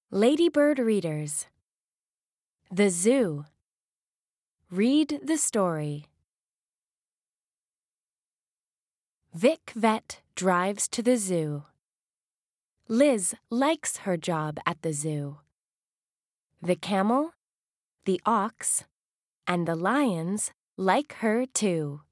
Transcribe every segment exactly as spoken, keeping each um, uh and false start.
Ladybird Readers. The Zoo. Read the story. Vic Vet drives to the zoo. Liz likes her job at the zoo. The camel, the ox, and the lions like her too.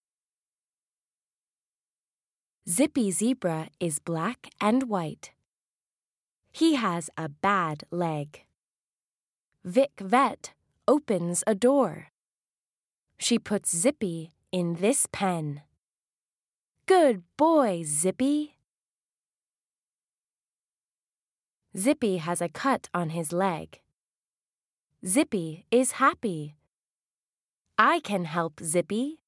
Zippy Zebra is black and white. He has a bad leg. Vic Vet opens a door. She puts Zippy in this pen. Good boy, Zippy. Zippy has a cut on his leg. Zippy is happy. I can help Zippy.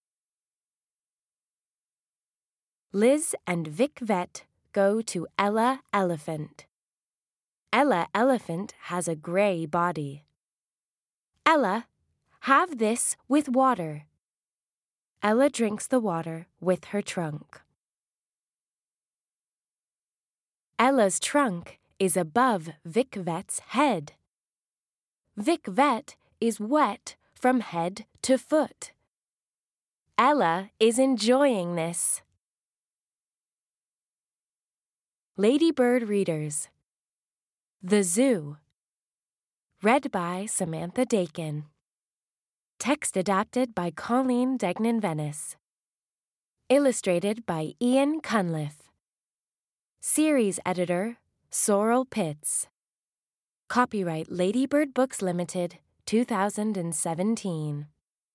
Liz and Vic Vet go to Ella Elephant. Ella Elephant has a gray body. Ella, have this with water. Ella drinks the water with her trunk. Ella's trunk is above Vic Vet's head. Vic Vet is wet from head to foot. Ella is enjoying this. Ladybird Readers. The Zoo. Read by Samantha Dakin. Text adapted by Colleen Degnan-Venice. Illustrated by Ian Cunliffe. Series editor, Sorrel Pitts. Copyright Ladybird Books Limited, two thousand seventeen.